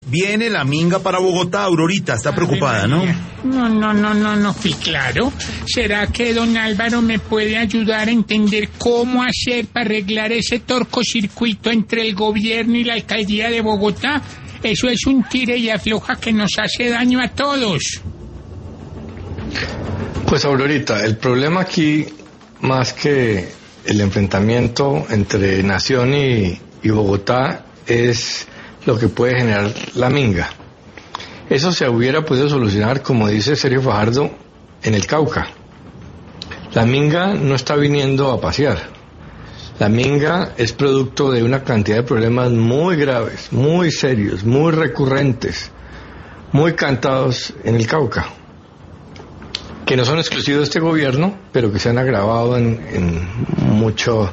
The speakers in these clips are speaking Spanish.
Viene la minga para Bogotá, Aurorita, está preocupada, ¿no? No, sí, claro. ¿Será que don Álvaro me puede ayudar a entender cómo hacer para arreglar ese cortocircuito entre el gobierno y la alcaldía de Bogotá? Eso es un tire y afloja que nos hace daño a todos. Pues Aurorita, el problema aquí, más que el enfrentamiento entre Nación y Bogotá, es lo que puede generar la minga. Eso se hubiera podido solucionar, como dice Sergio Fajardo, en el Cauca. La minga no está viniendo a pasear. La minga es producto de una cantidad de problemas muy graves, muy serios, muy recurrentes, muy cantados en el Cauca, que no son exclusivos de este gobierno, pero que se han agravado en mucho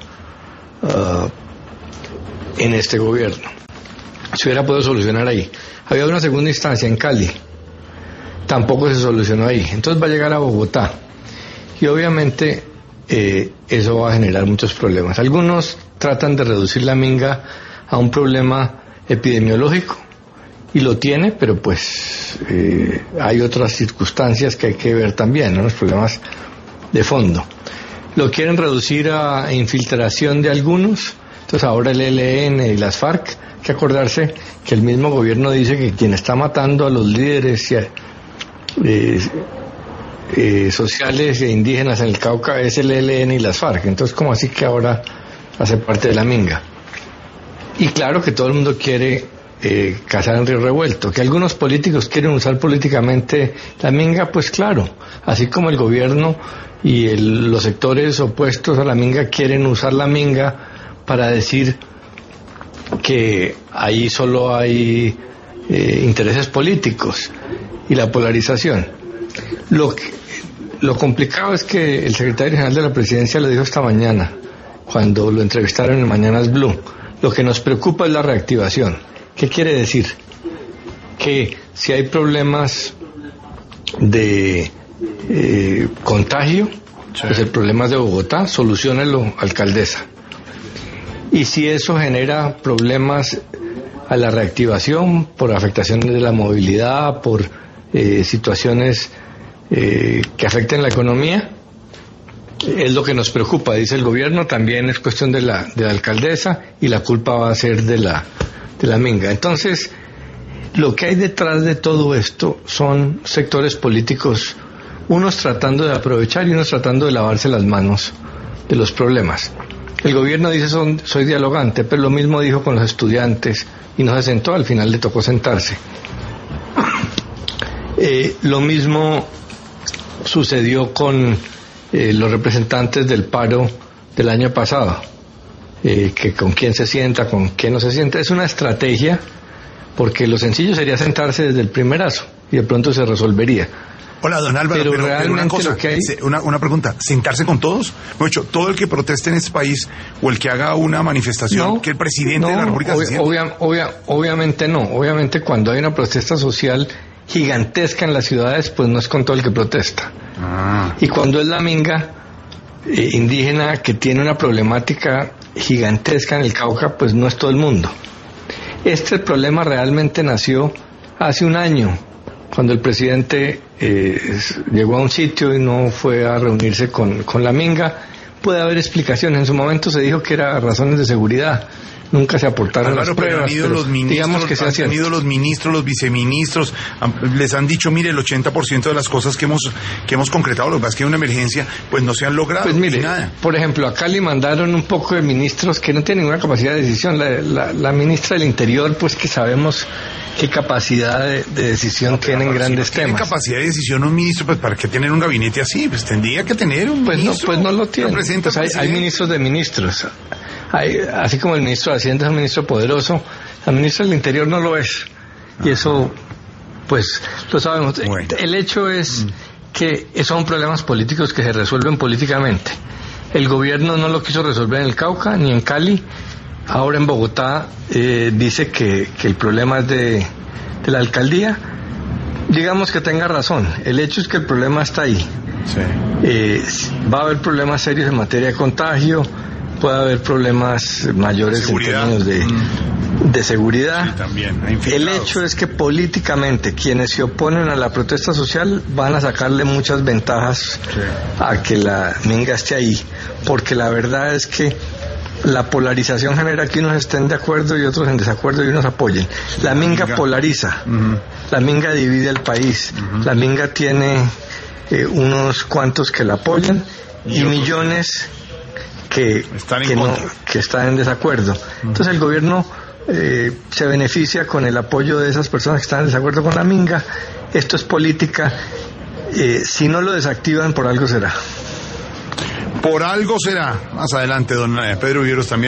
en este gobierno. Se hubiera podido solucionar ahí. Había una segunda instancia en Cali, tampoco se solucionó ahí. Entonces va a llegar a Bogotá y obviamente eso va a generar muchos problemas. Algunos tratan de reducir la minga a un problema epidemiológico y lo tiene, pero pues hay otras circunstancias que hay que ver también, ¿no? Los problemas de fondo. Lo quieren reducir a infiltración de algunos. Entonces ahora el ELN y las FARC, hay que acordarse que el mismo gobierno dice que quien está matando a los líderes sociales e indígenas en el Cauca es el ELN y las FARC. Entonces, ¿cómo así que ahora hace parte de la minga? Y claro que todo el mundo quiere cazar en río revuelto. Que algunos políticos quieren usar políticamente la minga, pues claro, así como el gobierno y los sectores opuestos a la minga quieren usar la minga para decir que ahí solo hay intereses políticos y la polarización. Lo complicado es que el secretario general de la presidencia lo dijo esta mañana, cuando lo entrevistaron en Mañanas Blue. Lo que nos preocupa es la reactivación. ¿Qué quiere decir? Que si hay problemas de contagio, pues el problema es de Bogotá, soluciónelo, alcaldesa. Y si eso genera problemas a la reactivación por afectaciones de la movilidad, por situaciones que afecten la economía, es lo que nos preocupa, dice el gobierno. También es cuestión de la alcaldesa y la culpa va a ser de la minga. Entonces, lo que hay detrás de todo esto son sectores políticos, unos tratando de aprovechar y unos tratando de lavarse las manos de los problemas. El gobierno dice soy dialogante, pero lo mismo dijo con los estudiantes y no se sentó, al final le tocó sentarse. Lo mismo sucedió con los representantes del paro del año pasado, que con quién se sienta, con quién no se sienta. Es una estrategia, porque lo sencillo sería sentarse desde el primerazo y de pronto se resolvería. Hola, don Álvaro, pero una cosa, que hay... una pregunta, ¿sentarse con todos? Mucho, todo el que proteste en este país o el que haga una manifestación, que el presidente de la República se sienta. Obviamente no, obviamente cuando hay una protesta social gigantesca en las ciudades, pues no es con todo el que protesta. Y cuando es la minga indígena que tiene una problemática gigantesca en el Cauca, pues no es todo el mundo. Este problema realmente nació hace un año, cuando el presidente llegó a un sitio y no fue a reunirse con la minga. Puede haber explicaciones. En su momento se dijo que era razones de seguridad. Nunca se aportaron las pruebas, pero los ministros, digamos que se hacen. Han ido los ministros, los viceministros, les han dicho, mire, el 80% de las cosas que hemos concretado, lo que pasa es que hay una emergencia, pues no se han logrado. Pues mire, nada. Por ejemplo, a Cali mandaron un poco de ministros que no tienen ninguna capacidad de decisión. La ministra del Interior, pues que sabemos qué capacidad de decisión tienen en grandes temas. ¿Tiene capacidad de decisión un ministro? Pues ¿para qué tener un gabinete así? Pues tendría que tener un ministro. Pues no lo tiene. Pues hay ministros de ministros. Así como el ministro de Hacienda es un ministro poderoso, el ministro del Interior no lo es. Y eso, pues, lo sabemos. Bueno. El hecho es que son problemas políticos que se resuelven políticamente. El gobierno no lo quiso resolver en el Cauca ni en Cali. Ahora en Bogotá dice que el problema es de la alcaldía. Digamos que tenga razón. El hecho es que el problema está ahí. Sí. Va a haber problemas serios en materia de contagio. Puede haber problemas mayores en términos de seguridad. Sí, también, el hecho es que políticamente quienes se oponen a la protesta social van a sacarle muchas ventajas a que la minga esté ahí, porque la verdad es que la polarización genera que unos estén de acuerdo y otros en desacuerdo y unos apoyen. La minga polariza, la minga divide el país, la minga tiene unos cuantos que la apoyan y millones que están en desacuerdo. Entonces el gobierno se beneficia con el apoyo de esas personas que están en desacuerdo con la minga. Esto es política. Si no lo desactivan, por algo será. Por algo será. Más adelante, don Pedro Viveros también.